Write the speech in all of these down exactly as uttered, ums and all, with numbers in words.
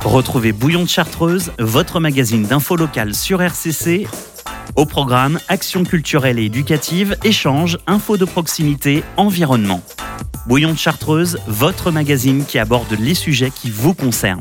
Retrouvez Bouillon de Chartreuse, votre magazine d'info locale sur R C C. Au programme, actions culturelles et éducatives, échanges, infos de proximité, environnement. Bouillon de Chartreuse, votre magazine qui aborde les sujets qui vous concernent.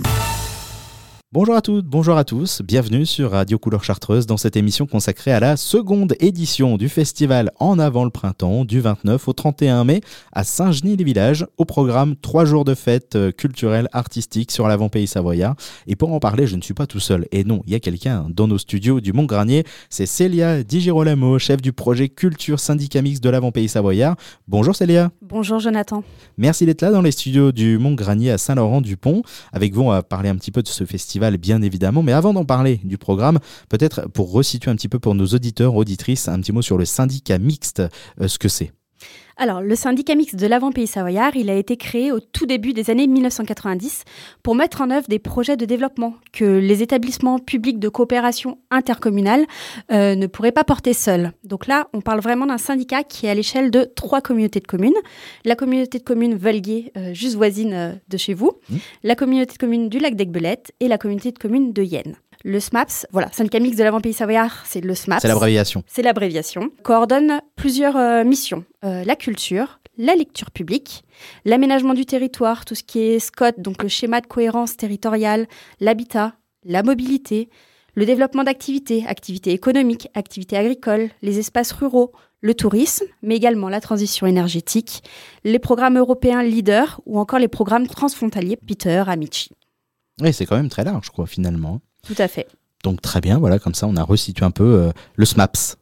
Bonjour à toutes, bonjour à tous, bienvenue sur Radio Couleur Chartreuse dans cette émission consacrée à la seconde édition du festival En avant le printemps du vingt-neuf au trente et un mai à Saint-Genis-les-Villages. Au programme, trois jours de fêtes culturelles, artistiques sur l'avant-pays savoyard. Et pour en parler, je ne suis pas tout seul. Et non, il y a quelqu'un dans nos studios du Mont-Granier, c'est Célia Di Girolamo, chef du projet Culture Syndicat Mixte de l'avant-pays savoyard. Bonjour Célia. Bonjour Jonathan. Merci d'être là dans les studios du Mont-Granier à Saint-Laurent-du-Pont. Avec vous, on va parler un petit peu de ce festival, bien évidemment. Mais avant d'en parler du programme, peut-être pour resituer un petit peu pour nos auditeurs, auditrices, un petit mot sur le syndicat mixte, euh, ce que c'est. Alors, le syndicat mixte de l'avant-pays savoyard, il a été créé au tout début des années mille neuf cent quatre-vingt-dix pour mettre en œuvre des projets de développement que les établissements publics de coopération intercommunale euh, ne pourraient pas porter seuls. Donc là, on parle vraiment d'un syndicat qui est à l'échelle de trois communautés de communes. La communauté de communes Volgué, euh, juste voisine euh, de chez vous, mmh. la communauté de communes du lac d'Aiguebelette et la communauté de communes de Yenne. Le S M A P S, voilà, syndicat mixte de l'avant-pays savoyard, c'est le S M A P S. C'est l'abréviation. C'est l'abréviation. Coordonne plusieurs euh, missions. Euh, la culture, la lecture publique, l'aménagement du territoire, tout ce qui est S C O T, donc le schéma de cohérence territoriale, l'habitat, la mobilité, le développement d'activités, activités économiques, activités agricoles, les espaces ruraux, le tourisme, mais également la transition énergétique, les programmes européens leaders ou encore les programmes transfrontaliers Peter, Amici. Oui, c'est quand même très large, quoi, finalement. Tout à fait. Donc très bien, voilà, comme ça on a resitué un peu euh, le S M A P S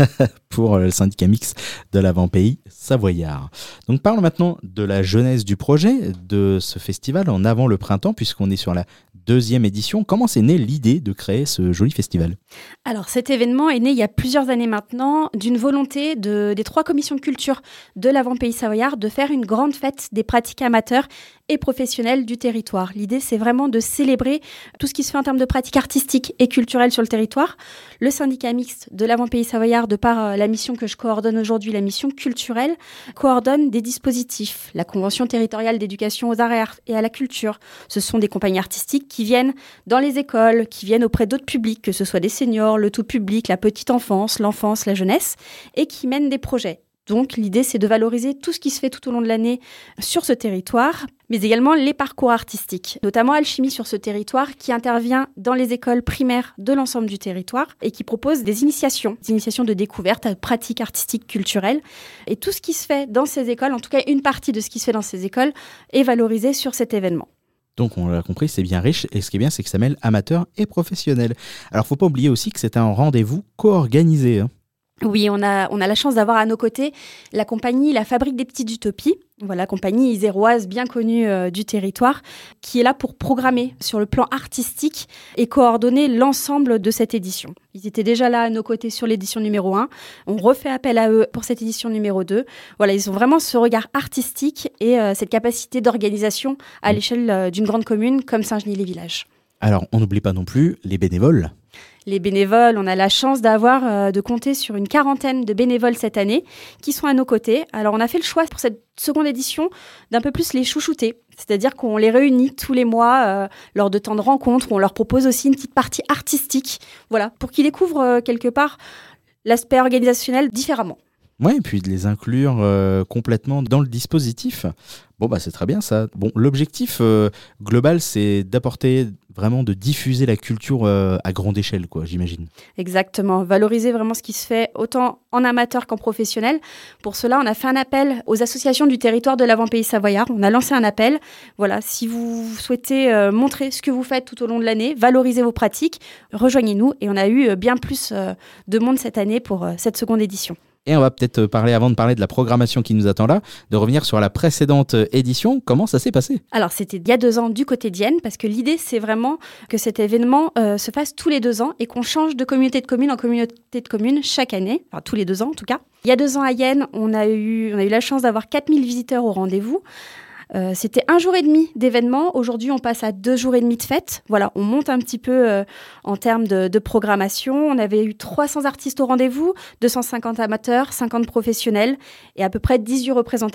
pour euh, le syndicat mixte de l'avant-pays savoyard. Donc parlons maintenant de la genèse du projet, de ce festival En avant le printemps, puisqu'on est sur la deuxième édition. Comment s'est née l'idée de créer ce joli festival ? Alors cet événement est né il y a plusieurs années maintenant d'une volonté de, des trois commissions de culture de l'avant-pays savoyard de faire une grande fête des pratiques amateurs et professionnels du territoire. L'idée, c'est vraiment de célébrer tout ce qui se fait en termes de pratiques artistiques et culturelles sur le territoire. Le syndicat mixte de l'avant-pays savoyard, de par la mission que je coordonne aujourd'hui, la mission culturelle, coordonne des dispositifs. La Convention territoriale d'éducation aux arts et à la culture. Ce sont des compagnies artistiques qui viennent dans les écoles, qui viennent auprès d'autres publics, que ce soit des seniors, le tout public, la petite enfance, l'enfance, la jeunesse, et qui mènent des projets. Donc, l'idée, c'est de valoriser tout ce qui se fait tout au long de l'année sur ce territoire, mais également les parcours artistiques, notamment Alchimie sur ce territoire, qui intervient dans les écoles primaires de l'ensemble du territoire et qui propose des initiations, des initiations de découverte, pratiques artistiques, culturelles. Et tout ce qui se fait dans ces écoles, en tout cas une partie de ce qui se fait dans ces écoles, est valorisé sur cet événement. Donc on l'a compris, c'est bien riche, et ce qui est bien, c'est que ça mêle amateurs et professionnels. Alors, faut pas oublier aussi que c'est un rendez-vous co-organisé, hein. Oui, on a, on a la chance d'avoir à nos côtés la compagnie La Fabrique des Petites Utopies, voilà, compagnie iséroise bien connue euh, du territoire, qui est là pour programmer sur le plan artistique et coordonner l'ensemble de cette édition. Ils étaient déjà là à nos côtés sur l'édition numéro un. On refait appel à eux pour cette édition numéro deux. Voilà, ils ont vraiment ce regard artistique et euh, cette capacité d'organisation à l'échelle euh, d'une grande commune comme Saint-Genis-les-Villages. Alors, on n'oublie pas non plus les bénévoles. Les bénévoles, on a la chance d'avoir, euh, de compter sur une quarantaine de bénévoles cette année qui sont à nos côtés. Alors, on a fait le choix pour cette seconde édition d'un peu plus les chouchouter. C'est-à-dire qu'on les réunit tous les mois euh, lors de temps de rencontres où on leur propose aussi une petite partie artistique, voilà, pour qu'ils découvrent euh, quelque part l'aspect organisationnel différemment. Oui, et puis de les inclure euh, complètement dans le dispositif. Bon, bah c'est très bien ça. Bon, l'objectif euh, global, c'est d'apporter vraiment, de diffuser la culture euh, à grande échelle, quoi, j'imagine. Exactement, valoriser vraiment ce qui se fait autant en amateur qu'en professionnel. Pour cela, on a fait un appel aux associations du territoire de l'avant-pays savoyard. On a lancé un appel. Voilà, si vous souhaitez euh, montrer ce que vous faites tout au long de l'année, valoriser vos pratiques, rejoignez-nous. Et on a eu euh, bien plus euh, de monde cette année pour euh, cette seconde édition. Et on va peut-être parler, avant de parler de la programmation qui nous attend là, de revenir sur la précédente édition. Comment ça s'est passé ? Alors, c'était il y a deux ans du côté d'Yenne, parce que l'idée, c'est vraiment que cet événement euh, se fasse tous les deux ans et qu'on change de communauté de communes en communauté de communes chaque année, enfin tous les deux ans en tout cas. Il y a deux ans à Yenne, on a eu, on a eu la chance d'avoir quatre mille visiteurs au rendez-vous. Euh, c'était un jour et demi d'événement. Aujourd'hui, on passe à deux jours et demi de fête. Voilà, on monte un petit peu euh, en termes de, de programmation. On avait eu trois cents artistes au rendez-vous, deux cent cinquante amateurs, cinquante professionnels et à peu près dix-huit représentations.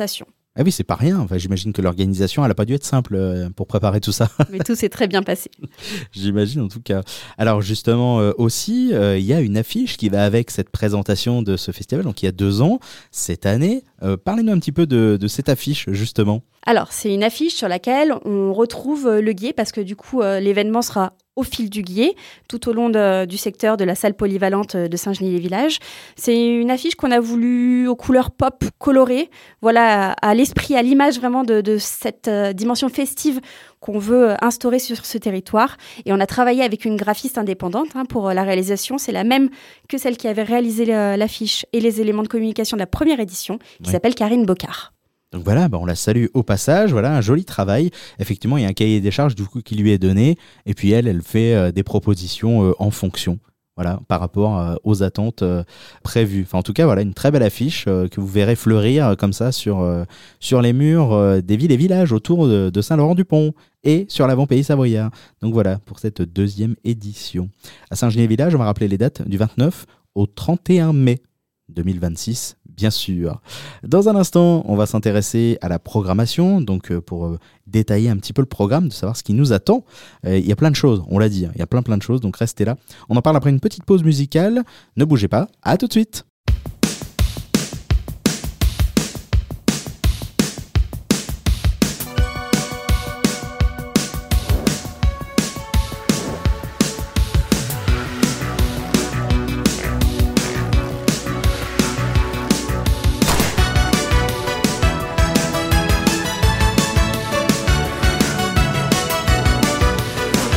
Ah oui, c'est pas rien. Enfin, j'imagine que l'organisation, elle n'a pas dû être simple euh, pour préparer tout ça. Mais tout s'est très bien passé. J'imagine en tout cas. Alors justement euh, aussi, il euh, y a une affiche qui va avec cette présentation de ce festival, donc il y a deux ans, cette année. Euh, parlez-nous un petit peu de, de cette affiche justement. Alors, c'est une affiche sur laquelle on retrouve le gué parce que du coup, euh, l'événement sera au fil du gué, tout au long de, du secteur de la salle polyvalente de Saint-Genis-les-Villages. C'est une affiche qu'on a voulu aux couleurs pop colorées, voilà, à, à l'esprit, à l'image vraiment de, de cette euh, dimension festive qu'on veut instaurer sur ce territoire. Et on a travaillé avec une graphiste indépendante hein, pour la réalisation. C'est la même que celle qui avait réalisé l'affiche et les éléments de communication de la première édition, qui Ouais. s'appelle Karine Bocard. Donc voilà, bah on la salue au passage. Voilà, un joli travail. Effectivement, il y a un cahier des charges du coup qui lui est donné. Et puis elle, elle fait euh, des propositions euh, en fonction. Voilà, par rapport euh, aux attentes euh, prévues. Enfin, en tout cas, voilà, une très belle affiche euh, que vous verrez fleurir euh, comme ça sur, euh, sur les murs euh, des villes et villages autour de, de Saint-Laurent-du-Pont et sur l'avant-pays savoyard. Donc voilà, pour cette deuxième édition. À Saint-Genis-les-Villages, on va rappeler les dates du vingt-neuf au trente et un mai deux mille vingt-six, bien sûr. Dans un instant, on va s'intéresser à la programmation, donc euh, pour euh, détailler un petit peu le programme, de savoir ce qui nous attend. Euh, Il y a plein de choses, on l'a dit, hein, il y a plein plein de choses, donc restez là. On en parle après une petite pause musicale. Ne bougez pas, à tout de suite.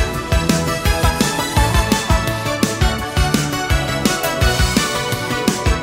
Thank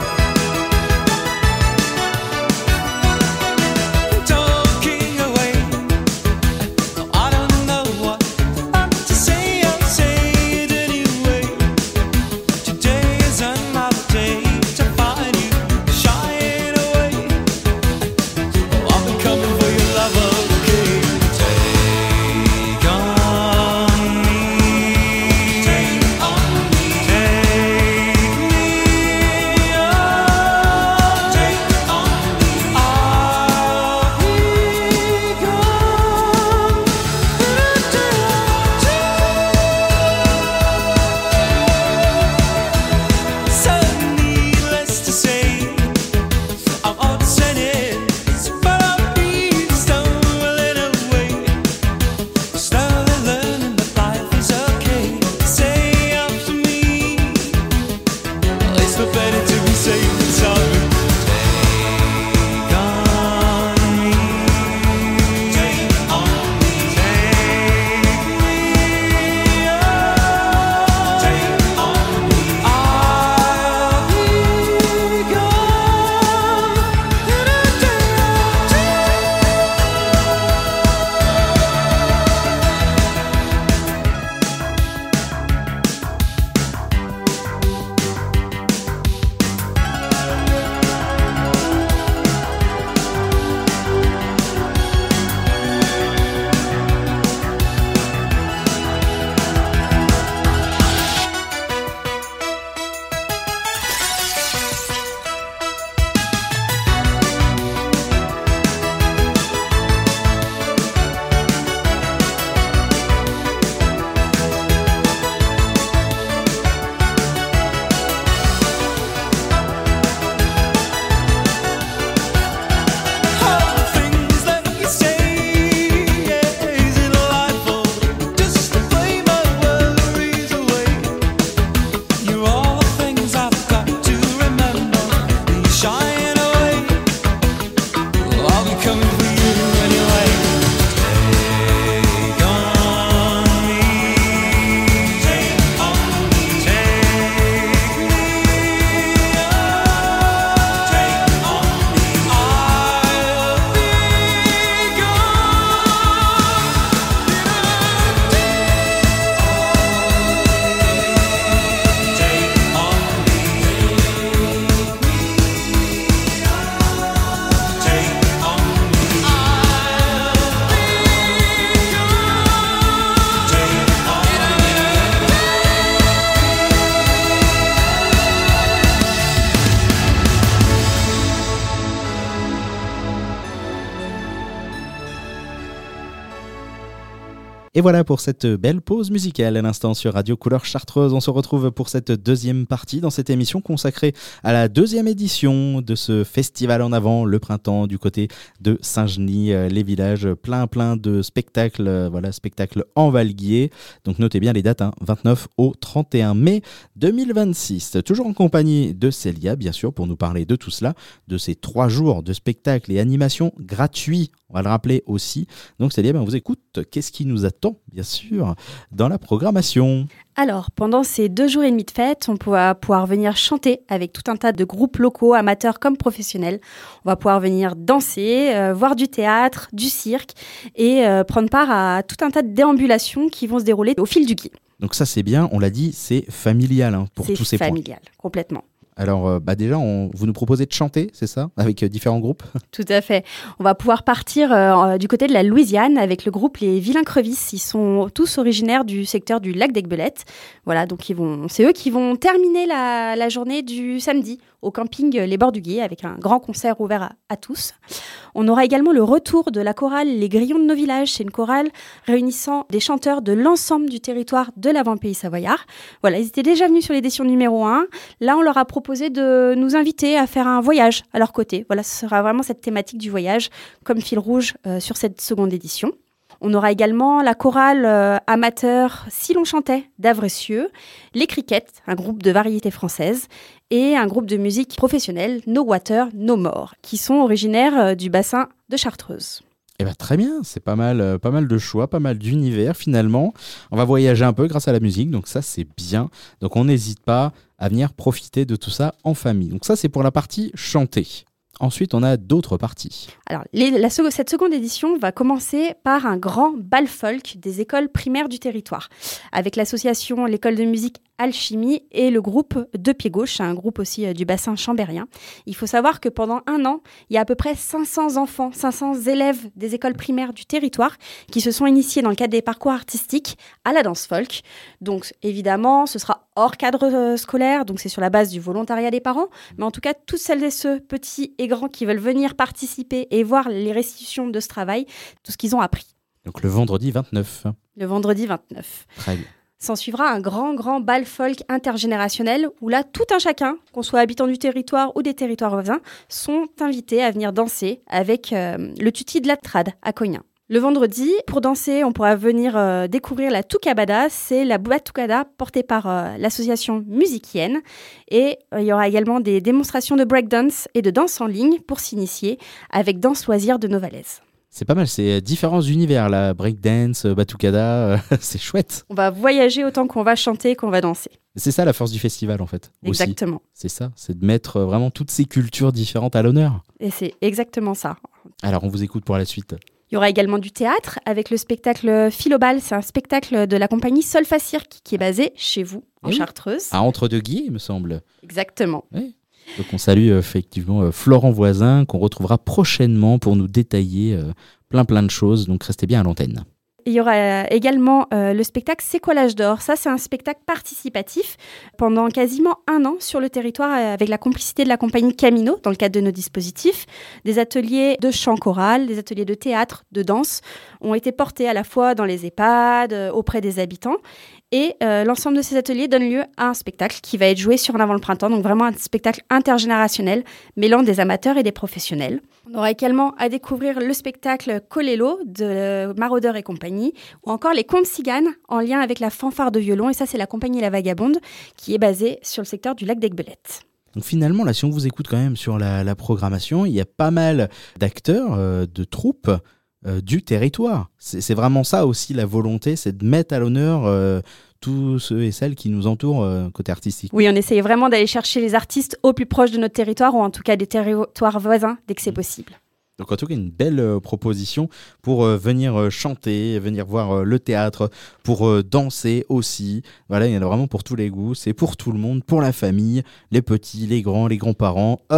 Et voilà pour cette belle pause musicale à l'instant sur Radio Couleur Chartreuse. On se retrouve pour cette deuxième partie dans cette émission consacrée à la deuxième édition de ce festival en avant, le printemps du côté de Saint-Genis, les villages, plein plein de spectacles, voilà, spectacles en Valguier. Donc notez bien les dates, hein, vingt-neuf au trente et un mai deux mille vingt-six. Toujours en compagnie de Célia, bien sûr, pour nous parler de tout cela, de ces trois jours de spectacles et animations gratuits. On va le rappeler aussi. Donc Célia, ben, on vous écoute. Qu'est-ce qui nous attend, bien sûr, dans la programmation ? Alors, pendant ces deux jours et demi de fête, on va pouvoir venir chanter avec tout un tas de groupes locaux, amateurs comme professionnels. On va pouvoir venir danser, euh, voir du théâtre, du cirque et euh, prendre part à tout un tas de déambulations qui vont se dérouler au fil du guide. Donc ça, c'est bien. On l'a dit, c'est familial hein, pour c'est tous ces points. C'est familial, complètement. Alors, euh, bah déjà, on, vous nous proposez de chanter, c'est ça ? Avec euh, différents groupes ? Tout à fait. On va pouvoir partir euh, du côté de la Louisiane avec le groupe Les Vilains Crevisses. Ils sont tous originaires du secteur du lac d'Aiguebelette. Voilà, donc ils vont, c'est eux qui vont terminer la, la journée du samedi au camping Les Bords du Gué avec un grand concert ouvert à, à tous. On aura également le retour de la chorale Les Grillons de nos villages. C'est une chorale réunissant des chanteurs de l'ensemble du territoire de l'avant-pays savoyard. Voilà, ils étaient déjà venus sur l'édition numéro un. Là, on leur a proposé de nous inviter à faire un voyage à leur côté. Voilà, ce sera vraiment cette thématique du voyage comme fil rouge euh, sur cette seconde édition. On aura également la chorale euh, amateur Si l'on chantait d'Avressieux, les Crickets, un groupe de variété française, et un groupe de musique professionnelle, No Water, No More, qui sont originaires euh, du bassin de Chartreuse. Eh ben, très bien, c'est pas mal, euh, pas mal de choix, pas mal d'univers finalement. On va voyager un peu grâce à la musique, donc ça c'est bien. Donc on n'hésite pas à venir profiter de tout ça en famille. Donc ça c'est pour la partie chantée. Ensuite, on a d'autres parties. Alors, les, la, cette seconde édition va commencer par un grand bal folk des écoles primaires du territoire, avec l'association L'école de musique Alchimie et le groupe De Pied Gauche, un groupe aussi euh, du bassin chambérien. Il faut savoir que pendant un an, il y a à peu près cinq cents enfants, cinq cents élèves des écoles primaires du territoire qui se sont initiés dans le cadre des parcours artistiques à la danse folk. Donc, évidemment, ce sera hors cadre euh, scolaire, donc c'est sur la base du volontariat des parents. Mais en tout cas, toutes celles et ceux, petits et grands, qui veulent venir participer et voir les restitutions de ce travail, tout ce qu'ils ont appris. Donc le vendredi vingt-neuf. Le vendredi vingt-neuf. Très bien. S'en suivra un grand, grand bal folk intergénérationnel où là, tout un chacun, qu'on soit habitant du territoire ou des territoires voisins, sont invités à venir danser avec euh, le tutti de la trad à Cognin. Le vendredi, pour danser, on pourra venir euh, découvrir la Tukabada. C'est la batucada portée par euh, l'association Musikienne. Et euh, il y aura également des démonstrations de breakdance et de danse en ligne pour s'initier avec Danse Loisirs de Novalaise. C'est pas mal, c'est différents univers, là, breakdance, batucada, euh, c'est chouette. On va voyager autant qu'on va chanter, qu'on va danser. C'est ça la force du festival, en fait. Exactement. Aussi. C'est ça, c'est de mettre vraiment toutes ces cultures différentes à l'honneur. Et c'est exactement ça. Alors, on vous écoute pour la suite. Il y aura également du théâtre avec le spectacle Philobal. C'est un spectacle de la compagnie Solfa Cirque qui est basé chez vous, en oui. Chartreuse. À Entre-deux-Guiers, il me semble. Exactement. Oui. Donc on salue euh, effectivement euh, Florent Voisin qu'on retrouvera prochainement pour nous détailler euh, plein plein de choses. Donc restez bien à l'antenne. Il y aura également euh, le spectacle C'est quoi l'âge d'or ? Ça, c'est un spectacle participatif pendant quasiment un an sur le territoire avec la complicité de la compagnie Camino dans le cadre de nos dispositifs. Des ateliers de chant choral, des ateliers de théâtre, de danse ont été portés à la fois dans les EHPAD, euh, auprès des habitants. Et euh, l'ensemble de ces ateliers donne lieu à un spectacle qui va être joué sur En avant le printemps, donc vraiment un spectacle intergénérationnel mêlant des amateurs et des professionnels. On aura également à découvrir le spectacle Colello de Maraudeur et compagnie, ou encore les Contes Ciganes en lien avec la fanfare de violon, et ça c'est la compagnie La Vagabonde qui est basée sur le secteur du lac d'Aiguebelette. Donc finalement, là, si on vous écoute quand même sur la, la programmation, il y a pas mal d'acteurs, euh, de troupes, Euh, du territoire. C'est, c'est vraiment ça aussi la volonté, c'est de mettre à l'honneur euh, tous ceux et celles qui nous entourent euh, côté artistique. Oui, on essaye vraiment d'aller chercher les artistes au plus proche de notre territoire ou en tout cas des territoires voisins dès que c'est possible. Donc en tout cas une belle euh, proposition pour euh, venir euh, chanter, venir voir euh, le théâtre, pour euh, danser aussi. Voilà, il y en a vraiment pour tous les goûts, c'est pour tout le monde, pour la famille, les petits, les grands, les grands-parents. Hop,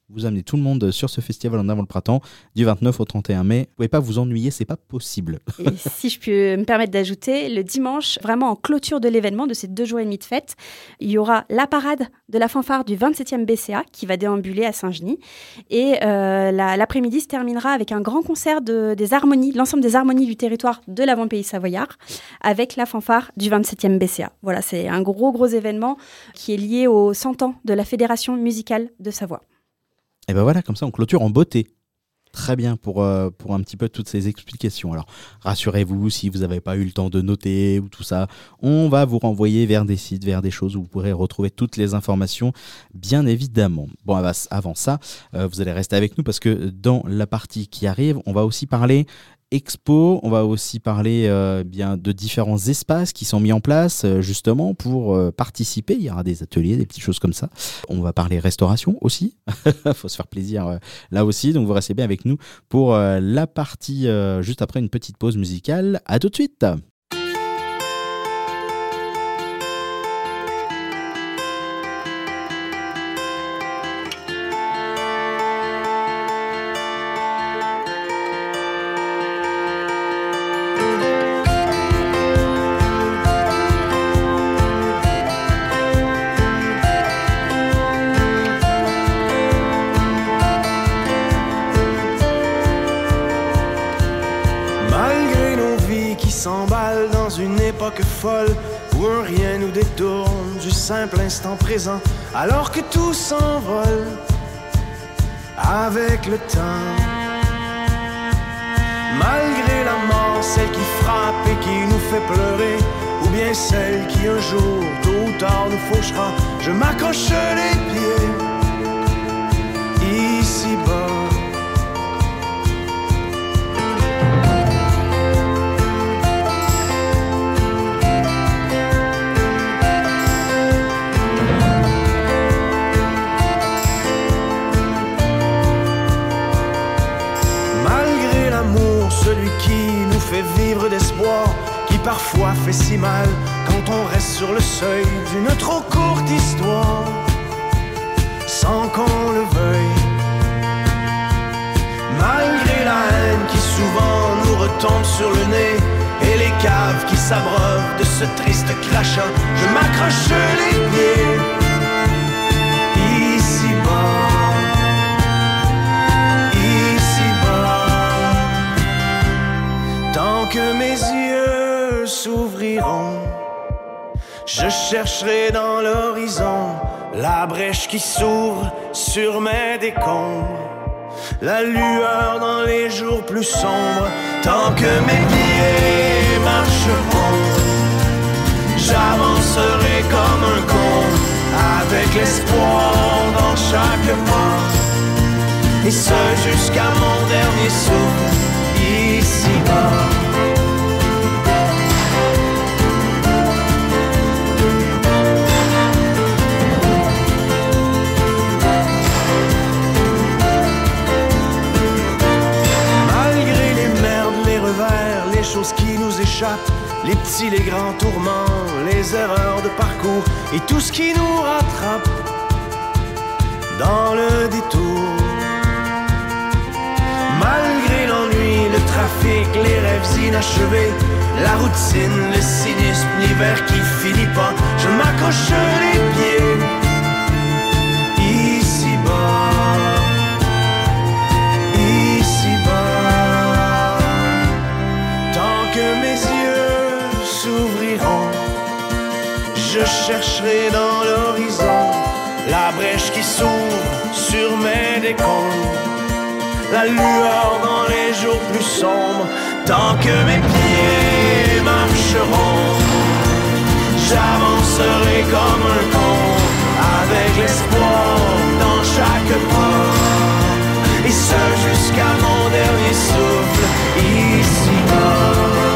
vous amenez tout le monde sur ce festival en avant le printemps du vingt-neuf au trente et un mai. Vous pouvez pas vous ennuyer, c'est pas possible. Et si je peux me permettre d'ajouter, le dimanche, vraiment en clôture de l'événement, de ces deux jours et demi de fête, il y aura la parade de la fanfare du vingt-septième B C A qui va déambuler à Saint-Genis. Et euh, la, l'après-midi se terminera avec un grand concert de, des harmonies, l'ensemble des harmonies du territoire de l'avant-pays savoyard, avec la fanfare du vingt-septième B C A. Voilà, c'est un gros, gros événement qui est lié aux cent ans de la Fédération musicale de Savoie. Et ben voilà, comme ça on clôture en beauté. Très bien pour, euh, pour un petit peu toutes ces explications. Alors rassurez-vous, si vous n'avez pas eu le temps de noter ou tout ça, on va vous renvoyer vers des sites, vers des choses où vous pourrez retrouver toutes les informations, bien évidemment. Bon, avant ça, euh, vous allez rester avec nous parce que dans la partie qui arrive, on va aussi parler expo, on va aussi parler euh, bien de différents espaces qui sont mis en place euh, justement pour euh, participer. Il y aura des ateliers, des petites choses comme ça. On va parler restauration aussi. Faut se faire plaisir euh, là aussi. Donc vous restez bien avec nous pour euh, la partie euh, juste après une petite pause musicale. À tout de suite. S'emballe dans une époque folle où un rien nous détourne du simple instant présent, alors que tout s'envole avec le temps. Malgré la mort, celle qui frappe et qui nous fait pleurer, ou bien celle qui un jour, tôt ou tard, nous fauchera, je m'accroche les pieds ici-bas. Celui qui nous fait vivre d'espoir, qui parfois fait si mal quand on reste sur le seuil d'une trop courte histoire, sans qu'on le veuille. Malgré la haine qui souvent nous retombe sur le nez et les caves qui s'abreuvent de ce triste crachat, je m'accroche les pieds ici-bas. Que mes yeux s'ouvriront, je chercherai dans l'horizon la brèche qui s'ouvre sur mes décombres, la lueur dans les jours plus sombres. Tant que mes pieds marcheront, j'avancerai comme un con, avec l'espoir dans chaque pas, et ce jusqu'à mon dernier souffle ici-bas. Choses qui nous échappent, les petits, les grands tourments, les erreurs de parcours et tout ce qui nous rattrape dans le détour. Malgré l'ennui, le trafic, les rêves inachevés, la routine, le cynisme, l'hiver qui finit pas, je m'accroche les pieds ici-bas. Je chercherai dans l'horizon la brèche qui s'ouvre sur mes décombres, la lueur dans les jours plus sombres. Tant que mes pieds marcheront, j'avancerai comme un con, avec l'espoir dans chaque pas, et ce jusqu'à mon dernier souffle ici-bas.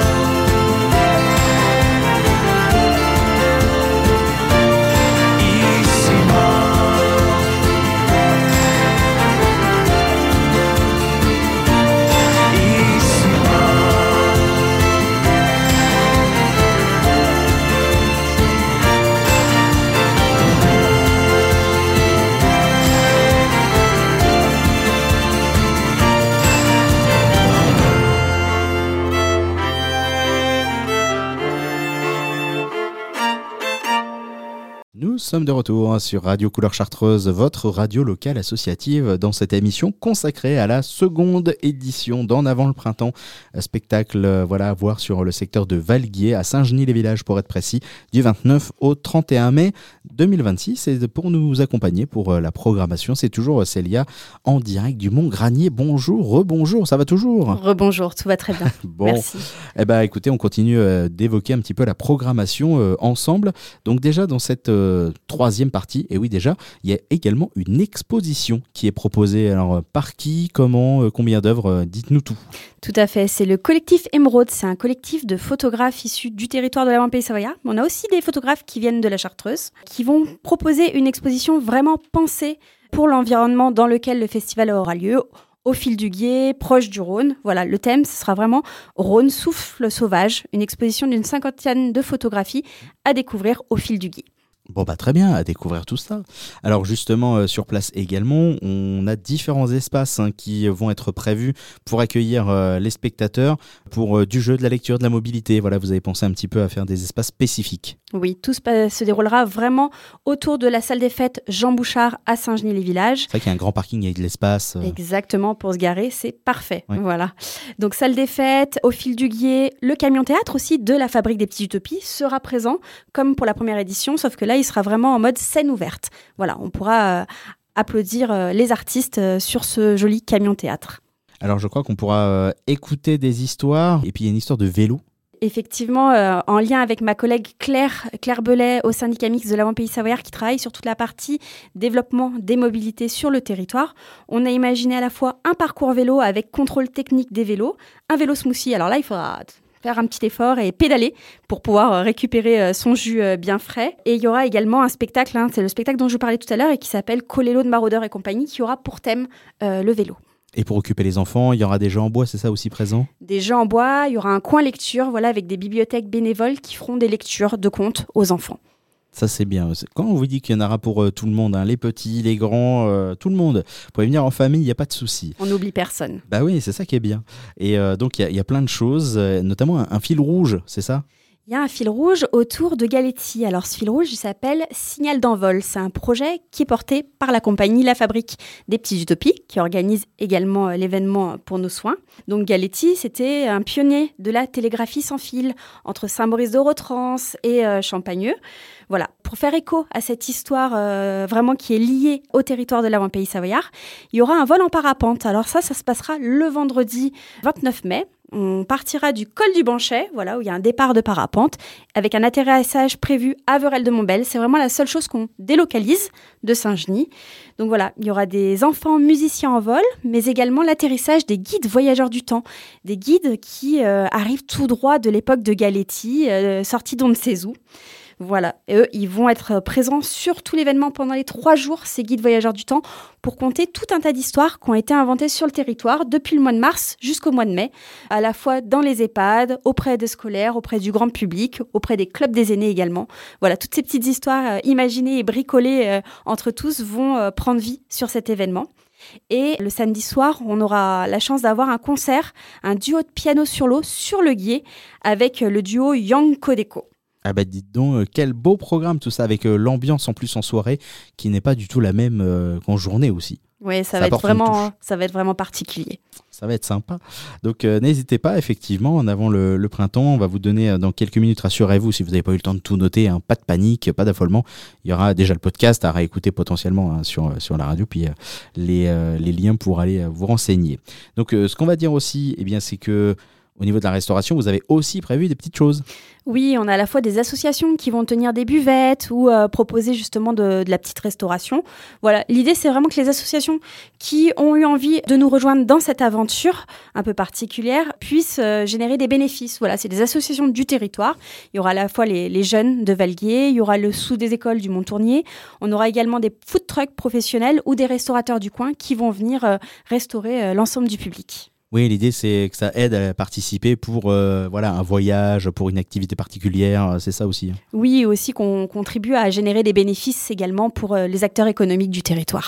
Nous sommes de retour sur Radio Couleur Chartreuse, votre radio locale associative, dans cette émission consacrée à la seconde édition d'En avant le printemps. Un spectacle euh, voilà, à voir sur le secteur de Valguier, à Saint-Genis-les-Villages pour être précis, du vingt-neuf au trente et un mai deux mille vingt-six. Et pour nous accompagner pour euh, la programmation, c'est toujours Célia en direct du Mont Granier. Bonjour, rebonjour, ça va toujours? Rebonjour, tout va très bien. Bon. Merci. Eh ben, écoutez, on continue euh, d'évoquer un petit peu la programmation euh, ensemble. Donc déjà dans cette euh, troisième partie, et oui déjà, il y a également une exposition qui est proposée. Alors par qui, comment, euh, combien d'œuvres, euh, dites-nous tout. Tout à fait, c'est le collectif Émeraude, c'est un collectif de photographes issus du territoire de l'Avant Pays Savoyard. On a aussi des photographes qui viennent de la Chartreuse, qui vont proposer une exposition vraiment pensée pour l'environnement dans lequel le festival aura lieu, au fil du Guier, proche du Rhône. Voilà, le thème, ce sera vraiment Rhône souffle sauvage, une exposition d'une cinquantaine de photographies à découvrir au fil du Guier. Bon bah très bien, à découvrir tout ça. Alors justement euh, sur place également, on a différents espaces hein, qui vont être prévus pour accueillir euh, les spectateurs pour euh, du jeu, de la lecture, de la mobilité. Voilà, vous avez pensé un petit peu à faire des espaces spécifiques. Oui, tout se, pa- se déroulera vraiment autour de la salle des fêtes Jean Bouchard à Saint-Genis-les-Villages. C'est vrai qu'il y a un grand parking avec de l'espace. Euh... Exactement, pour se garer, c'est parfait. Ouais. Voilà. Donc salle des fêtes, au fil du Guier, le camion théâtre aussi de la Fabrique des Petites Utopies sera présent comme pour la première édition, sauf que là il sera vraiment en mode scène ouverte. Voilà, on pourra euh, applaudir euh, les artistes euh, sur ce joli camion théâtre. Alors je crois qu'on pourra euh, écouter des histoires, et puis il y a une histoire de vélo. Effectivement, euh, en lien avec ma collègue Claire, Claire Belay au syndicat mixte de l'Avant Pays Savoyard qui travaille sur toute la partie développement des mobilités sur le territoire, on a imaginé à la fois un parcours vélo avec contrôle technique des vélos, un vélo smoothie. Alors là, il faudra faire un petit effort et pédaler pour pouvoir récupérer son jus bien frais. Et il y aura également un spectacle, hein, c'est le spectacle dont je vous parlais tout à l'heure et qui s'appelle Colélo de Maraudeurs et compagnie, qui aura pour thème euh, le vélo. Et pour occuper les enfants, il y aura des jeux en bois, c'est ça aussi présent? Des jeux en bois, il y aura un coin lecture, voilà, avec des bibliothèques bénévoles qui feront des lectures de contes aux enfants. Ça c'est bien. Quand on vous dit qu'il y en aura pour euh, tout le monde, hein, les petits, les grands, euh, tout le monde, vous pouvez venir en famille, il n'y a pas de souci. On n'oublie personne. Bah oui, c'est ça qui est bien. Et euh, donc il y, y a plein de choses, euh, notamment un, un fil rouge, c'est ça? Il y a un fil rouge autour de Galetti. Alors ce fil rouge, il s'appelle Signal d'envol. C'est un projet qui est porté par la compagnie La Fabrique des Petites Utopies, qui organise également l'événement pour nos soins. Donc Galetti, c'était un pionnier de la télégraphie sans fil entre Saint-Maurice-de-Rotrans et euh, Champagneux. Voilà, pour faire écho à cette histoire euh, vraiment qui est liée au territoire de l'Avant Pays Savoyard, il y aura un vol en parapente. Alors ça, ça se passera le vendredi vingt-neuf mai. On partira du col du Banchet, voilà, où il y a un départ de parapente, avec un atterrissage prévu à Verel-de-Montbel. C'est vraiment la seule chose qu'on délocalise de Saint-Genis. Donc voilà, il y aura des enfants musiciens en vol, mais également l'atterrissage des guides voyageurs du temps. Des guides qui euh, arrivent tout droit de l'époque de Galetti, euh, sortis d'on ne sait où. Voilà, et eux, ils vont être présents sur tout l'événement pendant les trois jours, ces guides voyageurs du temps, pour conter tout un tas d'histoires qui ont été inventées sur le territoire depuis le mois de mars jusqu'au mois de mai, à la fois dans les EHPAD, auprès des scolaires, auprès du grand public, auprès des clubs des aînés également. Voilà, toutes ces petites histoires euh, imaginées et bricolées euh, entre tous vont euh, prendre vie sur cet événement. Et le samedi soir, on aura la chance d'avoir un concert, un duo de piano sur l'eau sur le Guier avec le duo Young Codeco. Ah bah dites donc, euh, quel beau programme tout ça, avec euh, l'ambiance en plus en soirée qui n'est pas du tout la même euh, qu'en journée aussi. Oui, ça, Ça va être apporte une vraiment, touche. ça va être vraiment particulier. Ça va être sympa. Donc euh, n'hésitez pas, effectivement, en avant le, le printemps, on va vous donner euh, dans quelques minutes, rassurez-vous, si vous n'avez pas eu le temps de tout noter, hein, pas de panique, pas d'affolement. Il y aura déjà le podcast à réécouter potentiellement hein, sur, sur la radio, puis euh, les, euh, les liens pour aller euh, vous renseigner. Donc euh, ce qu'on va dire aussi, eh bien, c'est que au niveau de la restauration, vous avez aussi prévu des petites choses. Oui, on a à la fois des associations qui vont tenir des buvettes ou euh, proposer justement de, de la petite restauration. Voilà, l'idée c'est vraiment que les associations qui ont eu envie de nous rejoindre dans cette aventure un peu particulière puissent euh, générer des bénéfices. Voilà, c'est des associations du territoire. Il y aura à la fois les, les jeunes de Valguier, il y aura le sous des écoles du Mont-Tournier. On aura également des food trucks professionnels ou des restaurateurs du coin qui vont venir euh, restaurer euh, l'ensemble du public. Oui, l'idée c'est que ça aide à participer pour euh, voilà, un voyage, pour une activité particulière, c'est ça aussi. Oui, aussi qu'on contribue à générer des bénéfices également pour euh, les acteurs économiques du territoire.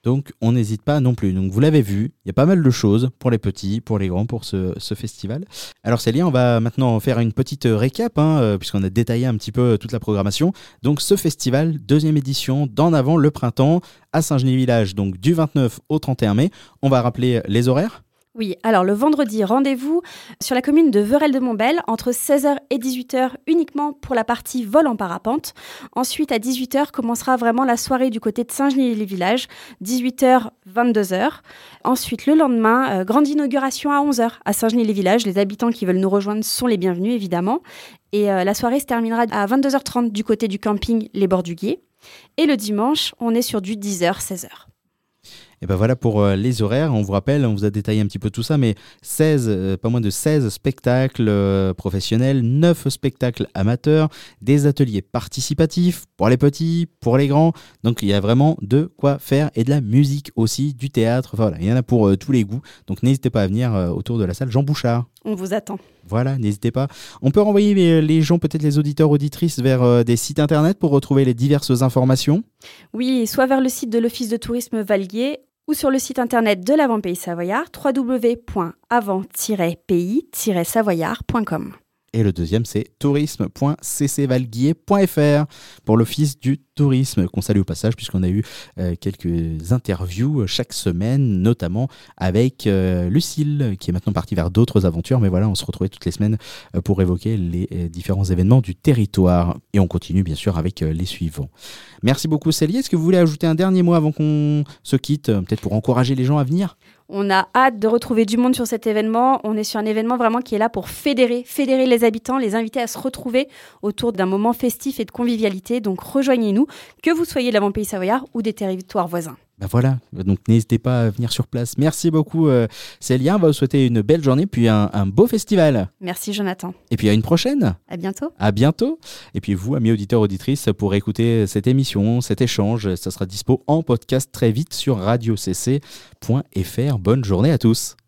Donc on n'hésite pas non plus. Donc vous l'avez vu, il y a pas mal de choses pour les petits, pour les grands, pour ce, ce festival. Alors Célia, on va maintenant faire une petite récap, hein, puisqu'on a détaillé un petit peu toute la programmation. Donc ce festival, deuxième édition, d'En avant le printemps, à Saint-Genis-Village, donc du vingt-neuf au trente et un mai. On va rappeler les horaires. Oui, alors le vendredi, rendez-vous sur la commune de Veurel-de-Montbel entre seize heures et dix-huit heures uniquement pour la partie vol en parapente. Ensuite, à dix-huit heures, commencera vraiment la soirée du côté de Saint-Genis-les-Villages, dix-huit heures, vingt-deux heures. Ensuite, le lendemain, euh, grande inauguration à onze heures à Saint-Genis-les-Villages. Les habitants qui veulent nous rejoindre sont les bienvenus, évidemment. Et euh, la soirée se terminera à vingt-deux heures trente du côté du camping Les Bords du Gué. Et le dimanche, on est sur du dix heures, seize heures. Et ben voilà pour euh, les horaires. On vous rappelle, on vous a détaillé un petit peu tout ça, mais seize, euh, pas moins de seize spectacles euh, professionnels, neuf spectacles amateurs, des ateliers participatifs pour les petits, pour les grands. Donc il y a vraiment de quoi faire et de la musique aussi, du théâtre. Enfin, voilà, il y en a pour euh, tous les goûts. Donc n'hésitez pas à venir euh, autour de la salle Jean Bouchard. On vous attend. Voilà, n'hésitez pas. On peut renvoyer les, les gens, peut-être les auditeurs, auditrices, vers euh, des sites internet pour retrouver les diverses informations. Oui, soit vers le site de l'Office de tourisme Valguier ou sur le site internet de l'Avant-Pays Savoyard, w w w point avant tiret pays tiret savoyard point com. Et le deuxième, c'est tourisme point c c valguier point f r pour l'Office du tourisme, qu'on salue au passage, puisqu'on a eu euh, quelques interviews chaque semaine, notamment avec euh, Lucille, qui est maintenant partie vers d'autres aventures. Mais voilà, on se retrouvait toutes les semaines euh, pour évoquer les euh, différents événements du territoire. Et on continue, bien sûr, avec euh, les suivants. Merci beaucoup, Célie. Est-ce que vous voulez ajouter un dernier mot avant qu'on se quitte, euh, peut-être pour encourager les gens à venir ? On a hâte de retrouver du monde sur cet événement. On est sur un événement vraiment qui est là pour fédérer, fédérer les habitants, les inviter à se retrouver autour d'un moment festif et de convivialité. Donc rejoignez-nous, que vous soyez de l'Avant-Pays Savoyard ou des territoires voisins. Ben voilà, donc n'hésitez pas à venir sur place. Merci beaucoup euh, Célia, on va vous souhaiter une belle journée puis un, un beau festival. Merci Jonathan. Et puis à une prochaine. À bientôt. À bientôt. Et puis vous, amis auditeurs, auditrices, pour écouter cette émission, cet échange, ça sera dispo en podcast très vite sur radio c c point f r. Bonne journée à tous.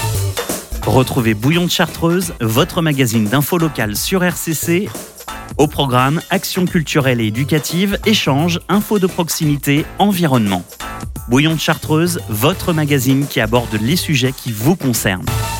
Retrouvez Bouillon de Chartreuse, votre magazine d'info locale sur R C C. Au programme, actions culturelles et éducatives, échanges, infos de proximité, environnement. Bouillon de Chartreuse, votre magazine qui aborde les sujets qui vous concernent.